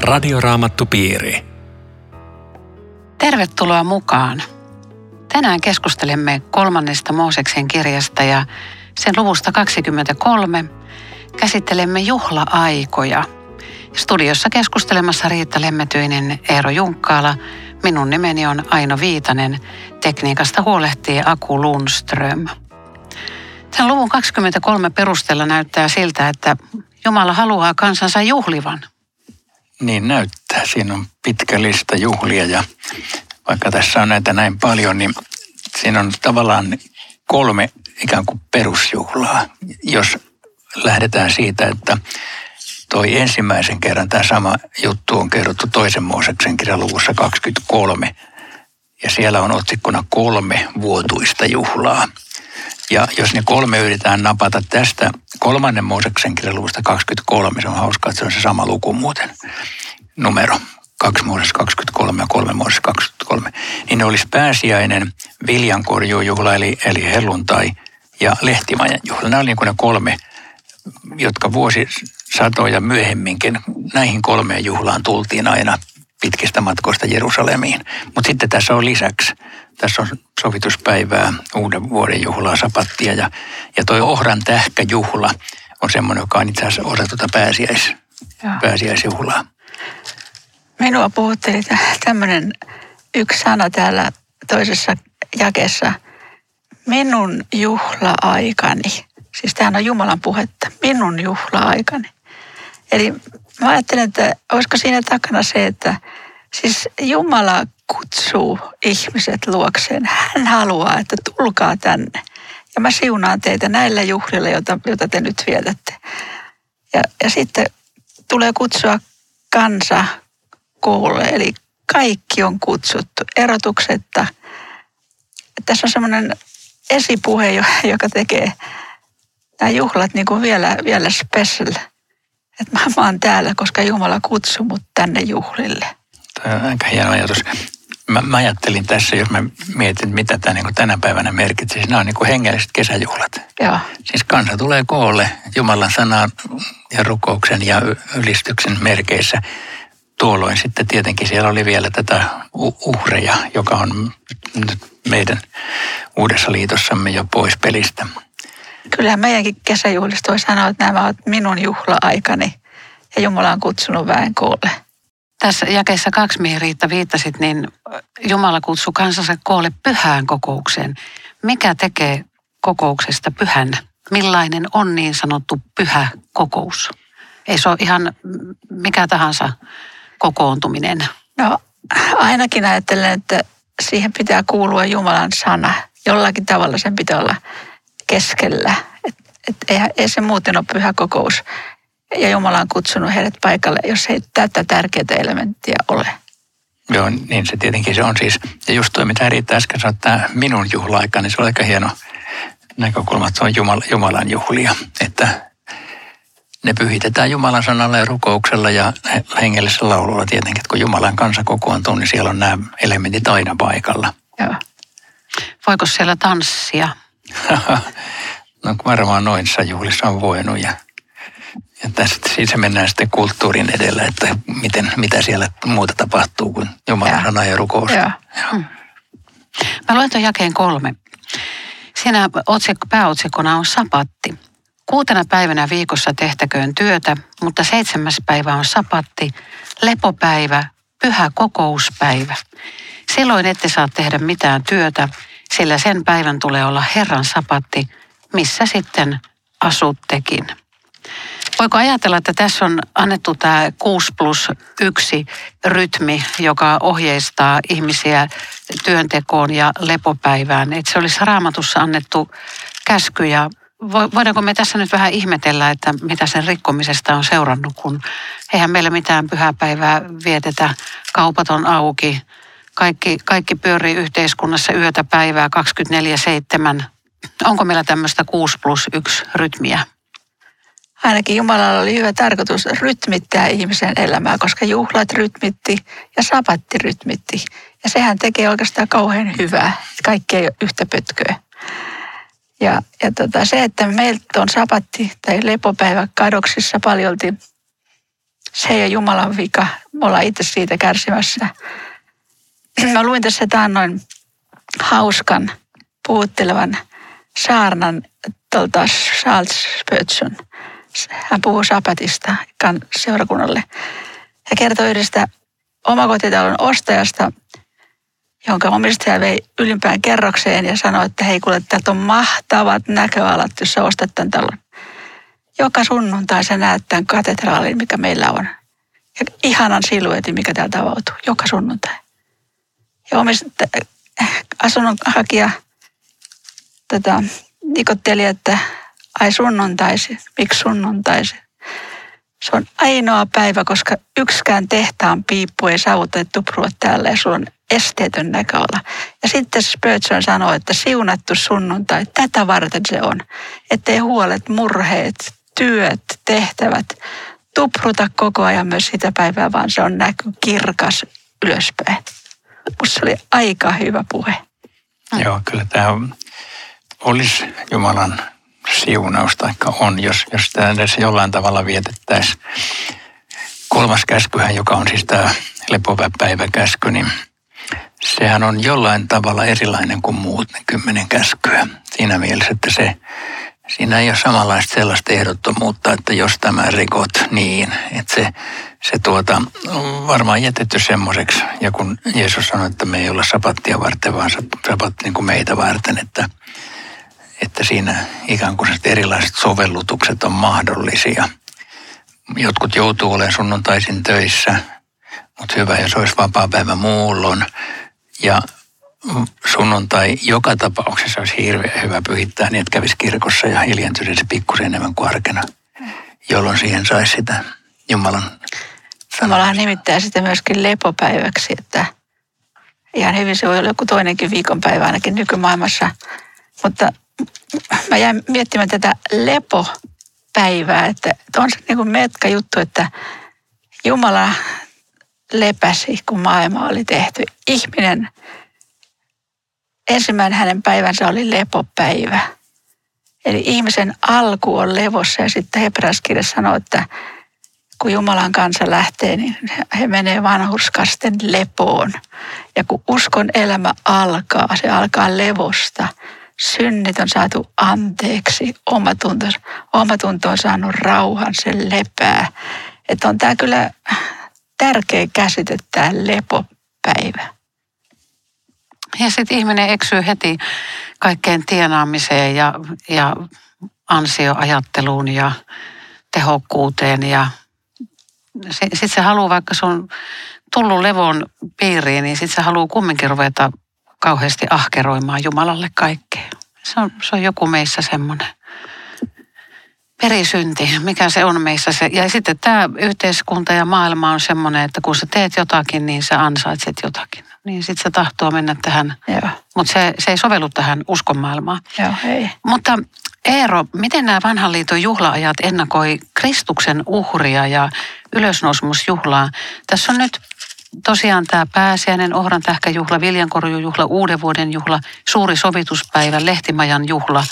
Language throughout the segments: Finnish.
Radioraamattupiiri. Tervetuloa mukaan. Tänään keskustelemme 3. Mooseksen kirjasta ja sen luvusta 23 käsittelemme juhla-aikoja. Studiossa keskustelemassa Riitta Lemmetyinen, Eero Junkkaala. Minun nimeni on Aino Viitanen. Tekniikasta huolehtii Aku Lundström. Sen luvun 23 perusteella näyttää siltä, että Jumala haluaa kansansa juhlivan. Niin näyttää. Siinä on pitkä lista juhlia ja vaikka tässä on näitä näin paljon, niin siinä on tavallaan 3 ikään kuin perusjuhlaa. Jos lähdetään siitä, että toi ensimmäisen kerran tämä sama juttu on kerrottu 2. Mooseksen kirjan luvussa 23 ja siellä on otsikkona 3 vuotuista juhlaa. Ja jos ne 3 yritetään napata tästä 3. Mooseksen kirjan luvusta 23, se on hauskaa, että se on se sama luku muuten, numero 2 Mooses 23 ja 3 Mooses 23, niin ne olisi pääsiäinen, viljankorjuujuhla eli helluntai ja lehtimajan juhla. Nämä oli niin kuin ne 3, jotka vuosisatoja myöhemminkin näihin 3 juhlaan tultiin aina pitkistä matkoista Jerusalemiin. Mutta sitten tässä on lisäksi, tässä on sovituspäivää, uuden vuoden juhlaa, sapattia ja toi ohran tähkäjuhla on semmoinen, joka on itse asiassa osa tuota pääsiäisjuhlaa. Minua puhutteli tämmöinen yksi sana täällä toisessa jakeessa, minun juhla-aikani. Siis tämähän on Jumalan puhetta, minun juhla-aikani. Eli mä ajattelen, että olisiko siinä takana se, että siis Jumala kutsuu ihmiset luokseen. Hän haluaa, että tulkaa tänne. Ja mä siunaan teitä näillä juhlilla, joita te nyt vietätte. Ja sitten tulee kutsua kansa koolle, eli kaikki on kutsuttu erotuksetta. Tässä on semmoinen esipuhe, joka tekee nämä juhlat niin kuin vielä special. Että mä oon täällä, koska Jumala kutsui mut tänne juhlille. Tämä on aika hieno ajatus. Mä ajattelin tässä, jos mä mietin, mitä tämä niin kuin tänä päivänä merkitsee. Nämä on niin kuin hengelliset kesäjuhlat. Joo. Siis kansa tulee koolle Jumalan sanan ja rukouksen ja ylistyksen merkeissä. Tuolloin sitten tietenkin siellä oli vielä tätä uhreja, joka on nyt meidän uudessa liitossamme jo pois pelistä. Kyllähän meidänkin kesäjuhlista voi sanoa, että nämä ovat minun juhla-aikani ja Jumala on kutsunut väen koolle. Tässä jakeessa 2, mihin Riitta viittasit, niin Jumala kutsui kansansa koolle pyhään kokoukseen. Mikä tekee kokouksesta pyhän? Millainen on niin sanottu pyhä kokous? Ei se ole ihan mikä tahansa kokoontuminen. No ainakin ajattelen, että siihen pitää kuulua Jumalan sana. Jollakin tavalla sen pitää olla keskellä. Ei se muuten ole pyhä kokous. Ja Jumala on kutsunut heidät paikalle, jos ei tätä tärkeää elementtiä ole. Joo, niin se tietenkin se on siis. Ja just toi, mitä Riitta äsken sanoi, tämä minun juhla-aika, niin se on aika hieno näkökulma, että se on Jumalan juhlia. Että ne pyhitetään Jumalan sanalla ja rukouksella ja hengellisellä laululla tietenkin. Että kun Jumalan kansa kokoontuu, niin siellä on nämä elementit aina paikalla. Joo. Voiko siellä tanssia? No varmaan noissa juhlissa on voinut ja tästä siitä mennään sitten kulttuurin edellä, että mitä siellä muuta tapahtuu kuin Jumalan sana ja rukous. Joo. Mä luen tuon jakeen 3. Siinä pääotsikkona on sapatti. 6 päivänä viikossa tehtäköön työtä, mutta 7. päivä on sapatti, lepopäivä, pyhä kokouspäivä. Silloin ette saa tehdä mitään työtä, sillä sen päivän tulee olla Herran sapatti, missä sitten asuttekin. Voiko ajatella, että tässä on annettu tämä 6+1 rytmi, joka ohjeistaa ihmisiä työntekoon ja lepopäivään. Että se olisi Raamatussa annettu käsky ja voidaanko me tässä nyt vähän ihmetellä, että mitä sen rikkomisesta on seurannut, kun eihän meillä mitään pyhäpäivää vietetä, kaupat on auki, kaikki pyörii yhteiskunnassa yötä päivää 24/7. Onko meillä tämmöistä 6+1 rytmiä? Ainakin Jumalalla oli hyvä tarkoitus rytmittää ihmisen elämää, koska juhlat rytmitti ja sapatti rytmitti. Ja sehän tekee oikeastaan kauhean hyvää. Kaikki ei ole yhtä pötköä. Ja se, että meiltä on sapatti tai lepopäivä kadoksissa paljolti Se ei ole Jumalan vika. Me ollaan itse siitä kärsimässä. Mä luin tässä taannoin hauskan, puhuttelevan saarnan Charles Spurgeon. Hän puhuu sapatista seurakunnalle. Hän kertoi yhdestä omakotitalon ostajasta, jonka omistaja vei ylimpään kerrokseen ja sanoi, että hei kuule, täältä on mahtavat näköalat, jos sä ostat tämän talon. Joka sunnuntai sä näet tämän katedraalin, mikä meillä on. Ja ihanan siluetin, mikä täältä avautuu. Joka sunnuntai. Ja asunnonhakija nikotteli, että ai sunnuntaisi. Miksi sunnuntaisi? Se on ainoa päivä, koska yksikään tehtaan piippu ei saavutettu tuprua täällä ja sulla on esteetön näköala. Ja sitten Spurgeon sanoo, että siunattu sunnuntai, tätä varten se on. Ettei huolet, murheet, työt, tehtävät tupruta koko ajan myös sitä päivää, vaan se on näky kirkas ylöspäin. Musta oli aika hyvä puhe. Joo, kyllä tämä olisi Jumalan siunaus, taikka on, jos tämä edes jollain tavalla vietettäisiin. 3. käskyhän, joka on siis tämä lepopäiväkäsky, niin sehän on jollain tavalla erilainen kuin muut ne 10 käskyä. Siinä mielessä, että siinä ei ole samanlaista sellaista ehdottomuutta, että jos tämä rikot niin, että se on varmaan jätetty semmoiseksi. Ja kun Jeesus sanoi, että me ei olla sapattia varten, vaan sapatti niin kuin meitä varten, että siinä ikään kuin erilaiset sovellutukset on mahdollisia. Jotkut joutuu olemaan sunnuntaisin töissä, mutta hyvä, jos olisi vapaapäivä muulloin. Ja sunnuntai joka tapauksessa olisi hirveän hyvä pyhittää niin, että kävisi kirkossa ja hiljentyisi se pikkusen enemmän kuin arkena, jolloin siihen saisi sitä Jumalan sanaa. Jumalahan nimittää sitä myöskin lepopäiväksi, että ihan hyvin se voi olla joku toinenkin viikonpäivä ainakin nykymaailmassa. Mutta mä jäin miettimään tätä lepopäivää, että on se niin kuin metka juttu, että Jumala lepäsi, kun maailma oli tehty. Ihminen, ensimmäinen hänen päivänsä oli lepopäivä. Eli ihmisen alku on levossa ja sitten hebrealaiskirja sanoo, että kun Jumalan kansa lähtee, niin he menee vanhurskasten lepoon. Ja kun uskon elämä alkaa, se alkaa levosta. Synnit on saatu anteeksi, omatunto on saanut rauhan, se lepää. Että on tämä kyllä tärkeä käsite, tämä lepopäivä. Ja sitten ihminen eksyy heti kaikkeen tienaamiseen ja ansioajatteluun ja tehokkuuteen. Ja sitten se haluaa, vaikka se on tullut levon piiriin, niin sitten se haluaa kumminkin ruveta kauheasti ahkeroimaan Jumalalle kaikkea. Se on joku meissä semmoinen perisynti, mikä se on meissä. Ja sitten tämä yhteiskunta ja maailma on semmoinen, että kun sä teet jotakin, niin sä ansaitset jotakin. Niin sitten se tahtoo mennä tähän, mutta se ei sovellu tähän uskonmaailmaan. Joo, ei. Mutta Eero, miten nämä vanhan liiton juhlaajat ennakoi Kristuksen uhria ja ylösnousemusjuhlaa? Tässä on nyt tosiaan tämä pääsiäinen, ohrantähkäjuhla, viljankorjujuhla, uuden vuoden juhla, suuri sovituspäivä, lehtimajan juhla.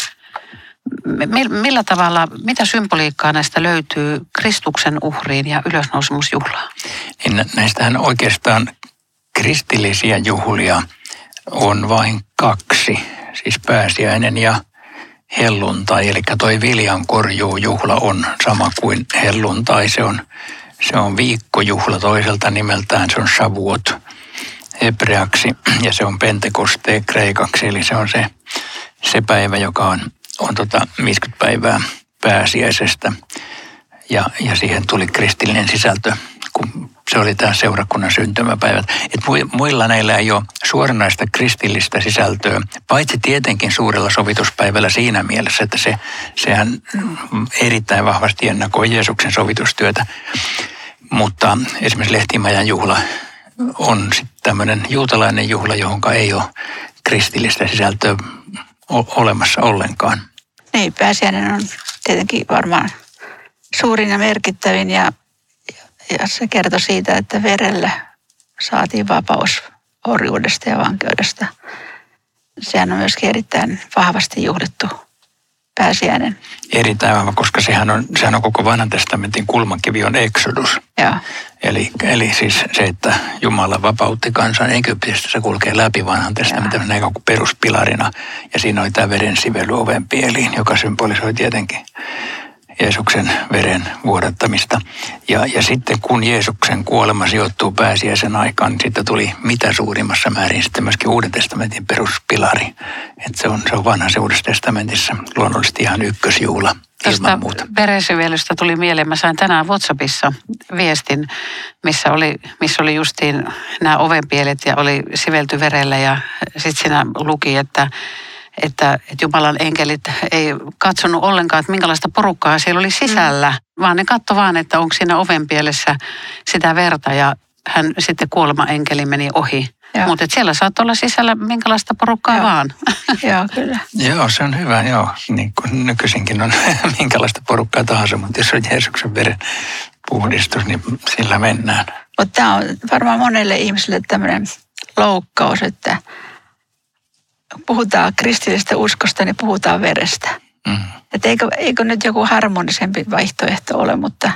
Millä tavalla, mitä symboliikkaa näistä löytyy Kristuksen uhriin ja ylösnousemusjuhlaan? Niin näistähän oikeastaan kristillisiä juhlia on vain 2, siis pääsiäinen ja helluntai. Eli toi viljankorjuujuhla on sama kuin helluntai, se on viikkojuhla toiselta nimeltään, se on Shavuot hebreaksi ja se on Pentekoste kreikaksi, eli se on se päivä, joka on 50 päivää pääsiäisestä ja siihen tuli kristillinen sisältö, kun se oli tämä seurakunnan syntymäpäivät. Et muilla näillä ei ole suoranaista kristillistä sisältöä, paitsi tietenkin suurella sovituspäivällä siinä mielessä, että sehän erittäin vahvasti ennakoi Jeesuksen sovitustyötä. Mutta esimerkiksi lehtimajan juhla on sitten tämmöinen juutalainen juhla, johonka ei ole kristillistä sisältöä olemassa ollenkaan. Niin, pääsiäinen on tietenkin varmaan suurin ja merkittävin ja se kertoi siitä, että verellä saatiin vapaus orjuudesta ja vankeudesta. Sehän on myöskin erittäin vahvasti juhlittu pääsiäinen. Erittäin, koska sehän on koko vanhan testamentin kulmakivi on Exodus. Joo. Eli siis se, että Jumala vapautti kansan Egyptistä, se kulkee läpi vanhan testamentin näin kuin peruspilarina. Ja siinä oli tämä veren sively ovenpieliin, joka symbolisoi tietenkin Jeesuksen veren vuodattamista. Ja sitten kun Jeesuksen kuolema sijoittuu pääsiäisen aikaan, niin sitten tuli mitä suurimmassa määrin sitten myöskin Uuden testamentin peruspilari. Että se on vanhassa Uudessa testamentissa luonnollisesti ihan ykkösjuhla ilman muuta. Verensyvelystä tuli mieleen. Mä sain tänään WhatsAppissa viestin, missä oli justiin nämä ovenpielet ja oli sivelty verellä ja sitten siinä luki, että Jumalan enkelit ei katsonut ollenkaan, että minkälaista porukkaa siellä oli sisällä, vaan ne katsoi vaan, että onko siinä ovenpielessä sitä verta ja hän sitten kuolema-enkeli meni ohi. Mutta siellä saattoi olla sisällä minkälaista porukkaa vaan. Joo, kyllä. Joo, se on hyvä, joo. Niin kuin nykyisinkin on minkälaista porukkaa tahansa, mutta jos on Jeesuksen veren puhdistus, niin sillä mennään. Mutta tämä on varmaan monelle ihmiselle tämmöinen loukkaus, että puhutaan kristillisestä uskosta, niin puhutaan verestä. Että eikö nyt joku harmonisempi vaihtoehto ole, mutta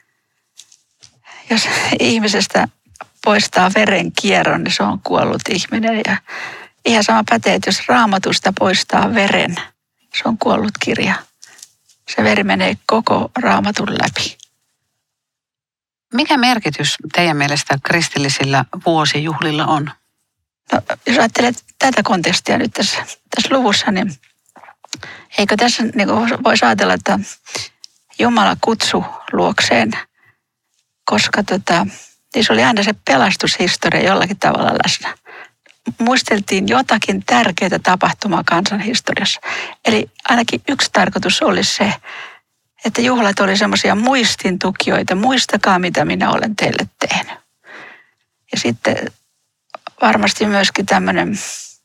jos ihmisestä poistaa veren kierron, niin se on kuollut ihminen. Ja ihan sama pätee, että jos Raamatusta poistaa veren, se on kuollut kirja. Se veri menee koko Raamatun läpi. Mikä merkitys teidän mielestä kristillisillä vuosijuhlilla on? No, jos ajattelet tätä kontekstia nyt tässä luvussa, niin eikö tässä niin voisi ajatella, että Jumala kutsui luokseen, koska niin se oli aina se pelastushistoria jollakin tavalla läsnä. Muisteltiin jotakin tärkeää tapahtumaa kansanhistoriassa. Eli ainakin yksi tarkoitus oli se, että juhlat oli semmoisia muistintukijoita. Muistakaa, mitä minä olen teille tehnyt. Ja sitten varmasti myöskin tämmöinen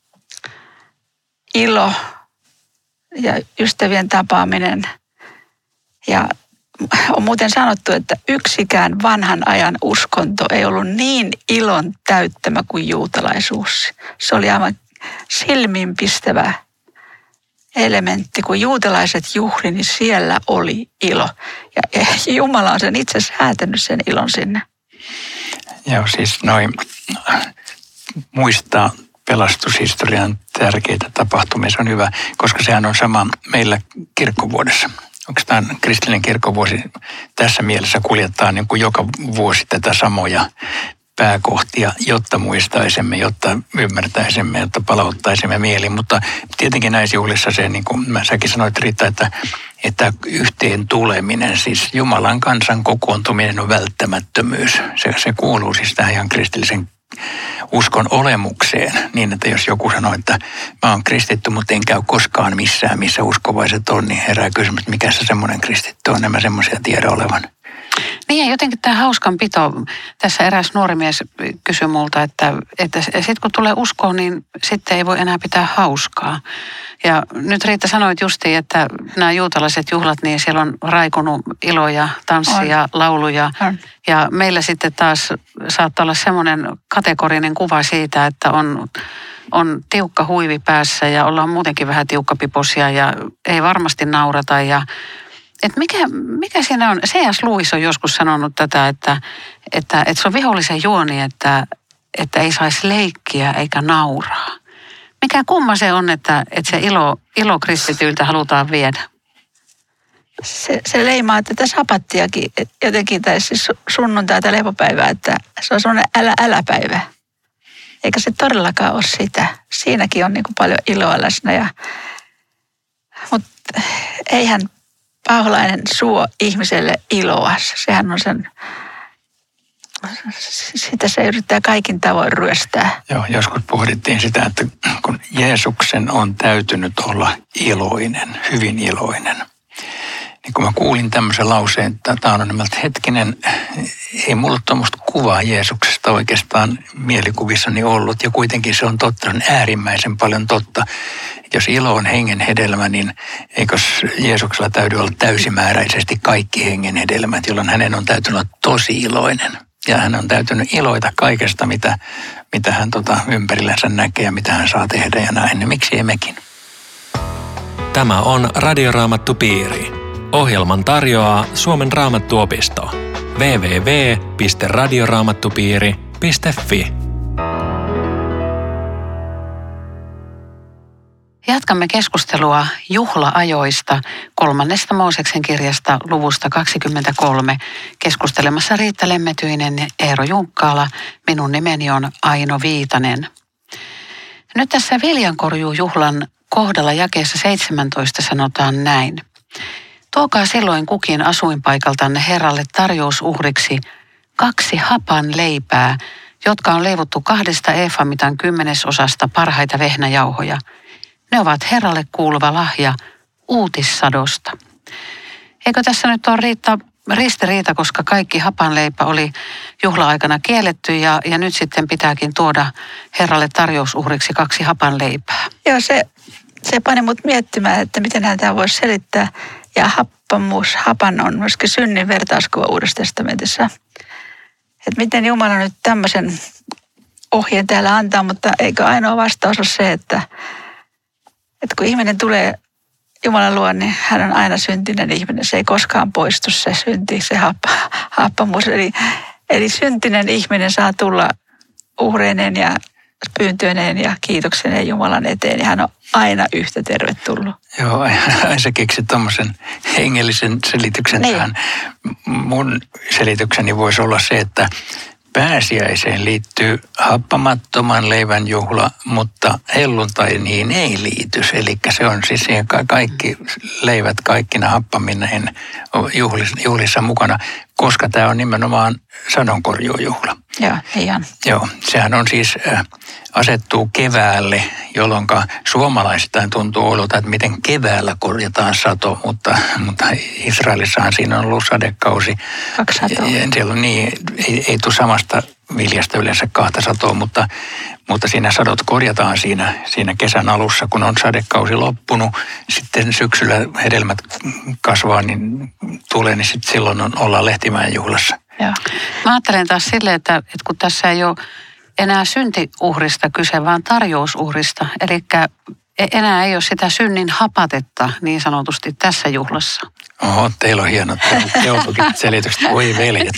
ilo ja ystävien tapaaminen. Ja on muuten sanottu, että yksikään vanhan ajan uskonto ei ollut niin ilon täyttämä kuin juutalaisuus. Se oli aivan silmiinpistävä elementti. Kun juutalaiset juhli, niin siellä oli ilo. Ja Jumala on sen itse säätänyt sen ilon sinne. Joo, siis muistaa pelastushistorian tärkeitä tapahtumia, se on hyvä, koska sehän on sama meillä kirkkovuodessa. Onko tämä kristillinen kirkkovuosi tässä mielessä kuljettaa niin kuin joka vuosi tätä samoja pääkohtia, jotta muistaisimme, jotta ymmärtäisimme, jotta palauttaisimme mieliin. Mutta tietenkin näissä juhlissa se, niin kuin säkin sanoit Riitta, että yhteen tuleminen, siis Jumalan kansan kokoontuminen on välttämättömyys. Se kuuluu siis tähän ihan kristillisen uskon olemukseen, niin että jos joku sanoo, että mä oon kristitty, mutta en käy koskaan missään, missä uskovaiset on, niin herää kysymys, että mikä se semmoinen kristitty on, en mä semmoisia tiedä olevan. Niin ja jotenkin tämä hauskanpito, tässä eräs nuori mies kysyi multa, että sitten kun tulee uskoon, niin sitten ei voi enää pitää hauskaa. Ja nyt Riitta sanoit justiin, että nämä juutalaiset juhlat, niin siellä on raikunut iloja, tanssia, lauluja. Ja meillä sitten taas saattaa olla semmoinen kategorinen kuva siitä, että on tiukka huivi päässä ja ollaan muutenkin vähän tiukkapiposia ja ei varmasti naurata ja että mikä siinä on? C.S. Lewis on joskus sanonut tätä, että se on vihollisen juoni, että ei saisi leikkiä eikä nauraa. Mikä kumma se on, että se ilo kristityiltä halutaan viedä? Se leimaa tätä sapattiakin jotenkin, tai siis sunnuntai tai lepopäivää, että se on sellainen älä-päivä. Eikä se todellakaan ole sitä. Siinäkin on niin kuin paljon iloa läsnä. Mutta eihän paholainen suo ihmiselle iloa. Sehän on sitä se yrittää kaikin tavoin ryöstää. Joo, joskus pohdittiin sitä, että kun Jeesuksen on täytynyt olla iloinen, hyvin iloinen. Niin kun mä kuulin tämmöisen lauseen, että tämä on nimeltä hetkinen, ei mulla tuommoista kuvaa Jeesuksesta oikeastaan mielikuvissani ollut. Ja kuitenkin se on totta, se on äärimmäisen paljon totta. Jos ilo on hengen hedelmä, niin eikös Jeesuksella täydy olla täysimääräisesti kaikki hengen hedelmät, jolloin hänen on täytynyt olla tosi iloinen. Ja hän on täytynyt iloita kaikesta, mitä hän ympärillänsä näkee ja mitä hän saa tehdä ja näin. Ja miksi ei mekin? Tämä on Radioraamattupiiri. Ohjelman tarjoaa Suomen Raamattuopisto. www.radioraamattupiiri.fi. Jatkamme keskustelua juhlaajoista 3. Mooseksen kirjasta luvusta 23. Keskustelemassa Riitta Lemmetyinen, Eero Junkkaala. Minun nimeni on Aino Viitanen. Nyt tässä viljankorjuujuhlan kohdalla jakeessa 17 sanotaan näin. Tuokaa silloin kukin asuinpaikaltanne Herralle tarjousuhriksi 2 hapan leipää, jotka on leivottu 2 eefamitan 10-osasta parhaita vehnäjauhoja. Ne ovat Herralle kuuluva lahja uutissadosta. Eikö tässä nyt ole ristiriita, koska kaikki hapanleipä oli juhla-aikana kielletty ja nyt sitten pitääkin tuoda Herralle tarjousuhriksi 2 hapanleipää? Joo, se pani mut miettimään, että miten tämä voisi selittää. Ja hapan on myöskin synnin vertauskuva Uudessa testamentissa. Että miten Jumala nyt tämmöisen ohjeen täällä antaa, mutta eikö ainoa vastaus ole se, että kun ihminen tulee Jumalan luo, niin hän on aina syntinen ihminen. Se ei koskaan poistu se synti, se happamuus. Eli syntinen ihminen saa tulla uhreineen ja pyyntöineen ja kiitokseneen Jumalan eteen. Ja hän on aina yhtä tervetullut. Joo, sä keksit tommosen hengellisen selityksen niin tähän. Mun selitykseni voisi olla se, että pääsiäiseen liittyy happamattoman leivän juhla, mutta helluntainiin ei liity. Eli se on siis kaikki leivät kaikkina happamineen juhlissa mukana, koska tämä on nimenomaan sadonkorjuujuhla. Joo, ihan. Joo, sehän on siis asettuu keväälle, jolloin suomalaisittain tuntuu oudolta, että miten keväällä korjataan sato, mutta Israelissahan siinä on ollut sadekausi. 2 satoa. Siellä on ei tule samasta viljasta yleensä 2 satoa, mutta siinä sadot korjataan siinä kesän alussa, kun on sadekausi loppunut. Sitten syksyllä hedelmät kasvaa, niin tulee, niin sitten silloin ollaan Lehtimäen juhlassa. Joo. Mä ajattelen taas silleen, että kun tässä ei ole enää syntiuhrista kyse, vaan tarjousuhrista. Eli enää ei ole sitä synnin hapatetta niin sanotusti tässä juhlassa. Oho, teillä on hienot teologit selitykset. Oi veljet.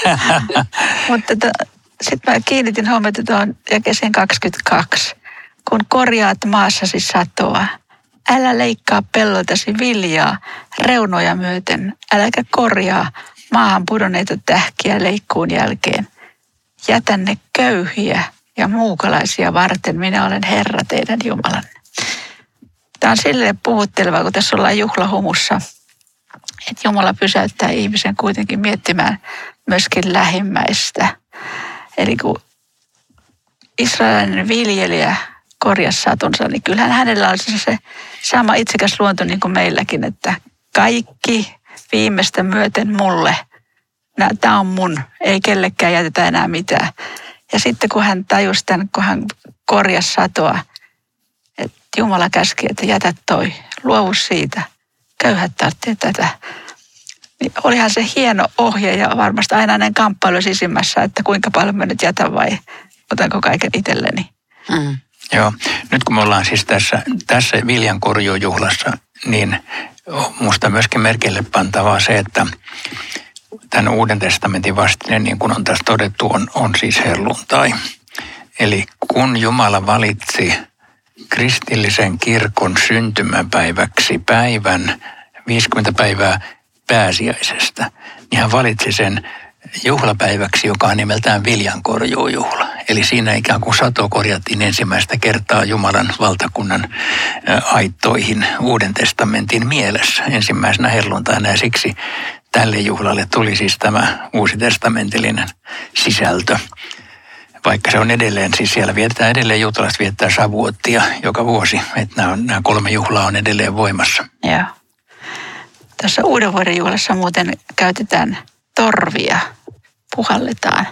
Mutta sitten mä kiinnitin huomiota tuohon jakeeseen 22. Kun korjaat maassasi satoa, älä leikkaa pelloltasi viljaa reunoja myöten, äläkä korjaa maahan pudonneita tähkiä leikkuun jälkeen. Jätä ne köyhiä ja muukalaisia varten, minä olen Herra teidän Jumalanne. Tämä on silleen puhutteleva, kun tässä ollaan juhlahumussa, että Jumala pysäyttää ihmisen kuitenkin miettimään myöskin lähimmäistä. Eli kun israelilainen viljelijä korjasi satonsa, niin kyllähän hänellä on se sama itsekäs luonto niin kuin meilläkin, että kaikki viimeistä myöten mulle. Tämä on mun, ei kellekään jätetä enää mitään. Ja sitten kun hän tajusi tämän, kun hän korjasi satoa, että Jumala käski, että jätä toi, luovu siitä, köyhät tarvitsee tätä. Niin olihan se hieno ohje ja varmasti ainainen kamppailu sisimmässä, että kuinka paljon mä nyt jätän vai otanko kaiken itselleni. Mm. Joo, nyt kun me ollaan siis tässä viljankorjuujuhlassa, niin musta myöskin merkille pantavaa se, että tämän Uuden testamentin vastine, niin kuin on tässä todettu, on siis helluntai. Eli kun Jumala valitsi kristillisen kirkon syntymäpäiväksi päivän 50 päivää pääsiäisestä, niin hän valitsi sen juhlapäiväksi, joka on nimeltään viljankorjuujuhla. Eli siinä ikään kuin sato korjattiin ensimmäistä kertaa Jumalan valtakunnan aittoihin Uuden testamentin mielessä ensimmäisenä helluntaina, ja siksi tälle juhlalle tuli siis tämä uusitestamentillinen sisältö. Vaikka se on edelleen, siis siellä vietetään edelleen, juutalaiset viettää Shavuottia joka vuosi, että nämä 3 juhlaa on edelleen voimassa. Joo. Tässä uuden vuoden juhlassa muuten käytetään torvia, puhalletaan.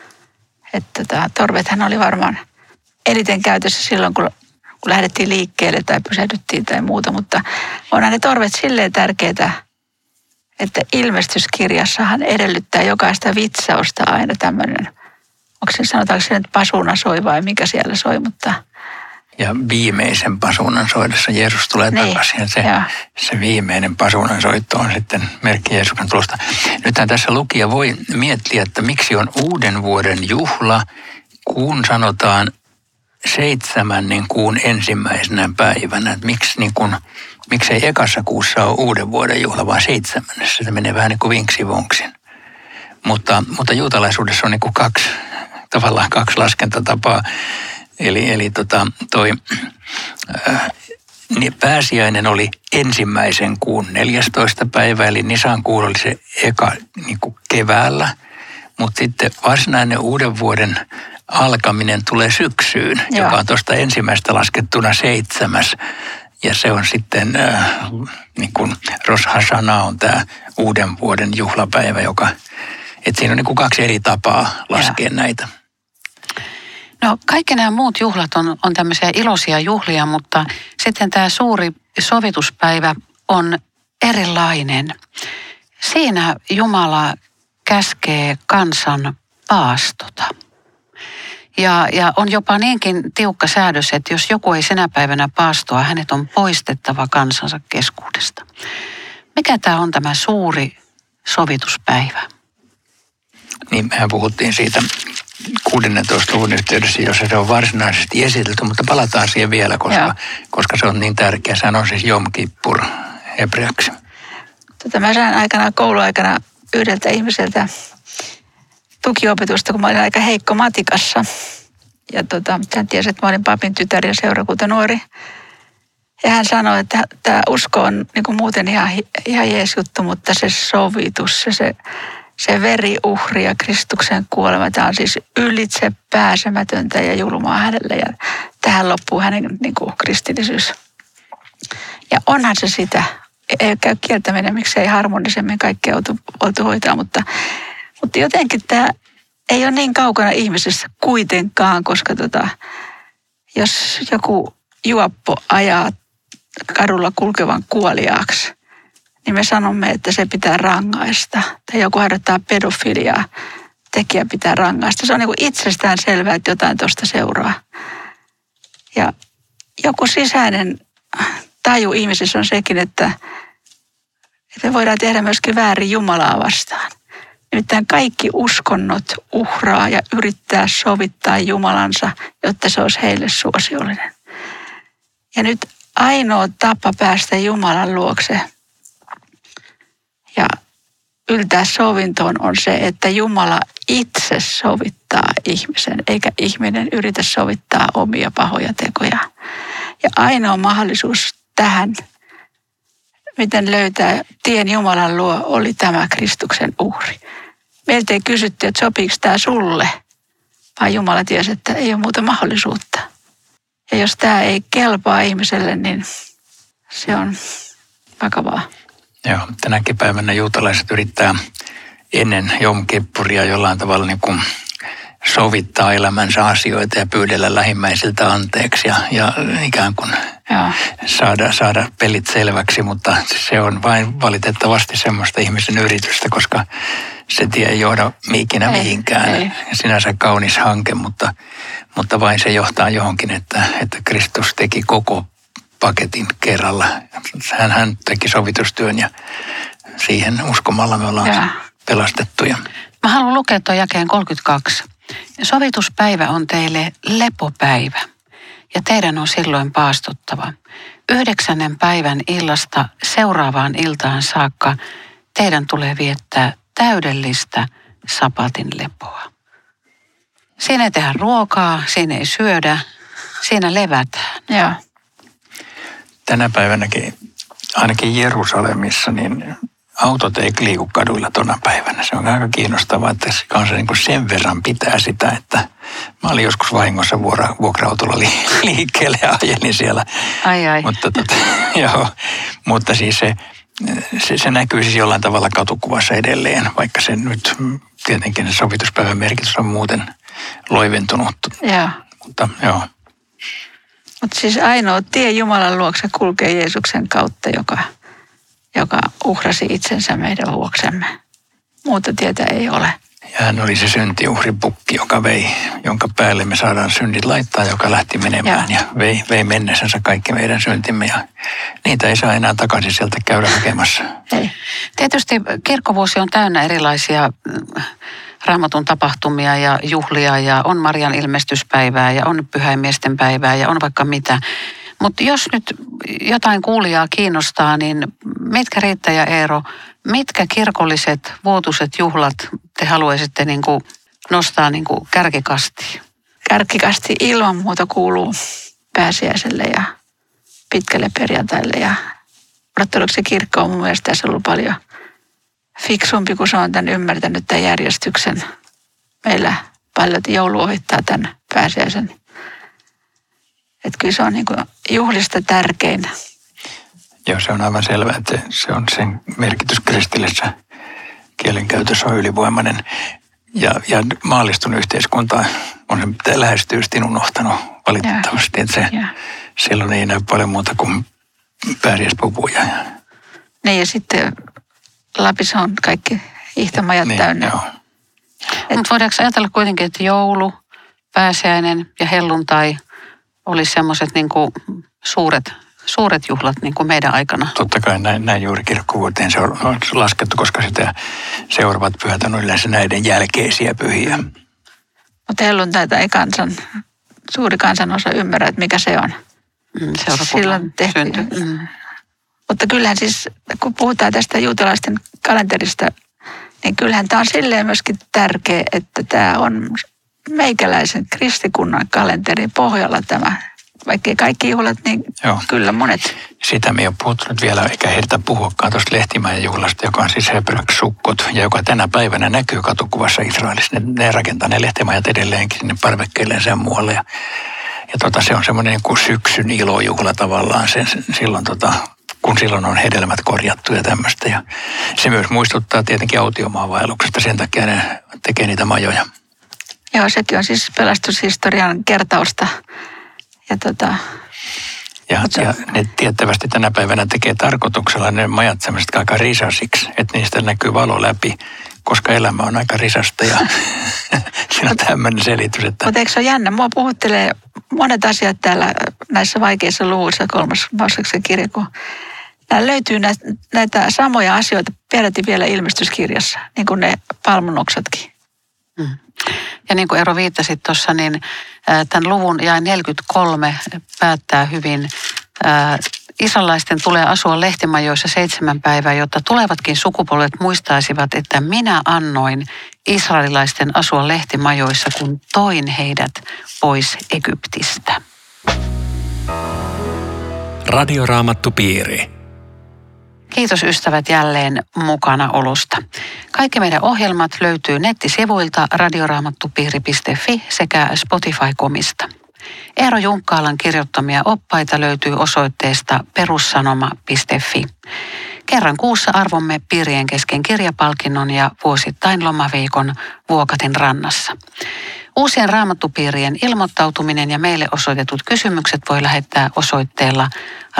Että torvethan oli varmaan eniten käytössä silloin, kun lähdettiin liikkeelle tai pysähdyttiin tai muuta, mutta onhan ne torvet silleen tärkeitä, että ilmestyskirjassahan edellyttää jokaista vitsausta aina tämmöinen, onko se, sanotaanko se nyt pasuna soi vai mikä siellä soi, mutta Ja viimeisen pasuunan soidessa Jeesus tulee takaisin. Ja se viimeinen pasuunan soitto on sitten merkki Jeesuksen tulosta. Nythän tässä lukija voi miettiä, että miksi on uuden vuoden juhla, kun sanotaan 7. kuun ensimmäisenä päivänä. Että miksei ekassa kuussa ole uuden vuoden juhla, vaan 7. Se menee vähän niin kuin vinksi vonksin. Mutta juutalaisuudessa on niin kuin tavallaan kaksi laskentatapaa. Eli pääsiäinen oli ensimmäisen kuun 14. päivä, eli Nisan kuu oli se eka niin kuin keväällä. Mutta sitten varsinainen uuden vuoden alkaminen tulee syksyyn, joka on tuosta ensimmäistä laskettuna 7. Ja se on sitten, niin kuin Rosh Hashanah on tämä uuden vuoden juhlapäivä, että siinä on niin kuin 2 eri tapaa laskea näitä. No kaikki nämä muut juhlat on tämmöisiä iloisia juhlia, mutta sitten tämä suuri sovituspäivä on erilainen. Siinä Jumala käskee kansan paastota. Ja on jopa niinkin tiukka säädös, että jos joku ei sinä päivänä paastoa, hänet on poistettava kansansa keskuudesta. Mikä tämä on tämä suuri sovituspäivä? Niin, mehän puhuttiin siitä 16. luvun yhteydessä, jossa se on varsinaisesti esitelty, mutta palataan siihen vielä, koska se on niin tärkeä. Sehän on siis Jom Kippur hebreaksi. Mä sain kouluaikana yhdeltä ihmiseltä tukiopetusta, kun mä olin aika heikko matikassa. Ja hän tiesi, että mä olin papin tytär ja seurakuntanuori. Ja hän sanoi, että tämä usko on niin kuin muuten ihan jees juttu, mutta se sovitus, se veriuhri ja Kristuksen kuolema, tämä on siis ylitse pääsemätöntä ja julmaa hänelle. Ja tähän loppuu hänen niin kuin kristillisyys. Ja onhan se sitä. Ei käy kieltäminen, miksei harmonisemmin kaikkea oltu hoitaa, mutta jotenkin tämä ei ole niin kaukana ihmisessä kuitenkaan, koska jos joku juoppo ajaa kadulla kulkevan kuoliaaksi, niin me sanomme, että se pitää rangaista. Tai joku harjoittaa pedofiliaa, tekijä pitää rangaista. Se on niin kuin itsestään selvää, että jotain tuosta seuraa. Ja joku sisäinen taju ihmisessä on sekin, että me voidaan tehdä myöskin väärin Jumalaa vastaan. Nimittäin kaikki uskonnot uhraa ja yrittää sovittaa Jumalansa, jotta se olisi heille suosiollinen. Ja nyt ainoa tapa päästä Jumalan luokse ja yltää sovintoon on se, että Jumala itse sovittaa ihmisen, eikä ihminen yritä sovittaa omia pahoja tekoja. Ja ainoa mahdollisuus tähän, miten löytää tien Jumalan luo, oli tämä Kristuksen uhri. Meiltä ei kysytty, että sopiiko tämä sulle, vaan Jumala tiesi, että ei ole muuta mahdollisuutta. Ja jos tämä ei kelpaa ihmiselle, niin se on vakavaa. Joo, tänäkin päivänä juutalaiset yrittää ennen Jom Kippuria jollain tavalla niin kuin sovittaa elämänsä asioita ja pyydellä lähimmäisiltä anteeksi ja ikään kuin saada pelit selväksi, mutta se on vain valitettavasti semmoista ihmisen yritystä, koska se tie ei johda ikinä mihinkään. Ei. Sinänsä kaunis hanke, mutta vain se johtaa johonkin, että Kristus teki koko paketin kerralla. Hän teki sovitustyön ja siihen uskomalla me ollaan pelastettuja. Mä haluan lukea tuon jakeen 32. Sovituspäivä on teille lepopäivä ja teidän on silloin paastottava. 9. päivän illasta seuraavaan iltaan saakka teidän tulee viettää täydellistä sapatin lepoa. Siinä ei tehdä ruokaa, siinä ei syödä, siinä levätään. Joo. Tänä päivänäkin, ainakin Jerusalemissa, niin autot ei liiku kaduilla tuona päivänä. Se on aika kiinnostavaa, että kansa niin kuin sen verran pitää sitä, että mä olin joskus vahingossa vuokra-autolla liikkeelle ja ajelin siellä. Ai. Mutta siis se näkyy siis jollain tavalla katukuvassa edelleen, vaikka se nyt tietenkin se sovituspäivän merkitys on muuten loiventunut. Joo. Mutta joo. Mutta siis ainoa tie Jumalan luokse kulkee Jeesuksen kautta, joka uhrasi itsensä meidän vuoksemme. Muuta tietä ei ole. Ja hän oli se syntiuhripukki, jonka päälle me saadaan synnit laittaa, joka lähti menemään ja vei mennessänsä kaikki meidän syntimme. Ja niitä ei saa enää takaisin sieltä käydä hakemassa. Ei. Tietysti kirkkovuosi on täynnä erilaisia Raamatun tapahtumia ja juhlia ja on Marian ilmestyspäivää ja on pyhäinmiesten päivää ja on vaikka mitä. Mutta jos nyt jotain kuulijaa kiinnostaa, niin mitkä Riitta ja Eero, mitkä kirkolliset vuotuiset juhlat te haluaisitte nostaa kärkikastiin? Kärkikasti ilman muuta kuuluu pääsiäiselle ja pitkälle perjantaille. Ja ortodoksen kirkko on mun mielestä tässä ollut paljon fiksumpi, kun se on tämän ymmärtänyt tämän järjestyksen. Meillä paljon joulu ohittaa tämän pääsiäisen. Että kyllä se on juhlista tärkein. Joo, se on aivan selvää, että se on sen merkitys kristillisessä kielenkäytössä on ylivoimainen. Ja maallistunut yhteiskunta on se lähestyystin unohtanut valitettavasti, että silloin ei näy paljon muuta kuin pääsiäispukuja. Niin ja sitten Lapissa on kaikki ihtamajat täynnä. Mutta voidaanko ajatella kuitenkin, että joulu, pääsiäinen ja helluntai olisi semmoiset suuret juhlat meidän aikana? Totta kai näin juuri kirkkovuoteen se on laskettu, koska sitä seuraavat pyhät on yleensä näiden jälkeisiä pyhiä. Mutta helluntaita ei suuri kansanosa ymmärrä, että mikä se on. Silloin tehtiin. Mutta kyllähän siis, kun puhutaan tästä juutalaisten kalenterista, niin kyllähän tämä on silleen myöskin tärkeä, että tämä on meikäläisen kristikunnan kalenterin pohjalla tämä. Vaikkei kaikki juhlat, niin kyllä monet. Sitä me ei ole puhuttu nyt vielä, eikä heitä puhuakaan tuosta Lehtimäen juhlasta, joka on siis hebreaksi sukkot, ja joka tänä päivänä näkyy katukuvassa Israelissa. Ne rakentaa ne lehtimäjät edelleenkin sinne parvekkeilleen sen muualle. Ja se on semmoinen kuin syksyn ilojuhla tavallaan, silloin kun silloin on hedelmät korjattu ja tämmöistä. Ja se myös muistuttaa tietenkin autiomaavaelluksesta, sen takia ne tekee niitä majoja. Joo, sekin on siis pelastushistorian kertausta. Ja ne tiettävästi tänä päivänä tekee tarkoituksella ne majat semmoiset aika risasiksi, että niistä näkyy valo läpi, koska elämä on aika risasta ja siinä on tämmöinen selitys. Mutta eikö se ole jännä? Mua puhuttelee monet asiat täällä näissä vaikeissa luvuissa 3. Mooseksen kirja, kun löytyy näitä samoja asioita peräti vielä ilmestyskirjassa, niin kuin ne palmunoksatkin. Ja niin kuin Eero viittasit tuossa, niin tämän luvun jae 43 päättää hyvin. Israelaisten tulee asua lehtimajoissa 7 päivää, jotta tulevatkin sukupolvet muistaisivat, että minä annoin israelilaisten asua lehtimajoissa, kun toin heidät pois Egyptistä. Radioraamattupiiri. Kiitos ystävät jälleen mukana olosta. Kaikki meidän ohjelmat löytyy nettisivuilta radioraamattupiiri.fi sekä Spotify.comista. Eero Junkkaalan kirjoittamia oppaita löytyy osoitteesta perussanoma.fi. Kerran kuussa arvomme piirien kesken kirjapalkinnon ja vuosittain lomaviikon Vuokatin rannassa. Uusien raamattupiirien ilmoittautuminen ja meille osoitetut kysymykset voi lähettää osoitteella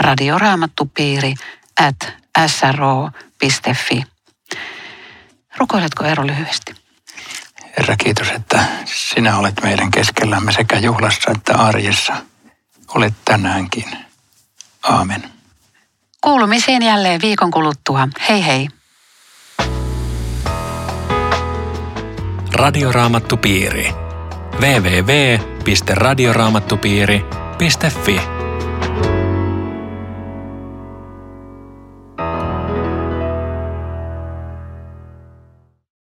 radioraamattupiiri@sro.fi. Rukoiletko Eero lyhyesti? Herra, kiitos, että sinä olet meidän keskellämme sekä juhlassa että arjessa. Olet tänäänkin. Aamen. Kuulumisiin jälleen viikon kuluttua. Hei hei. Radioraamattupiiri. www.radioraamattupiiri.fi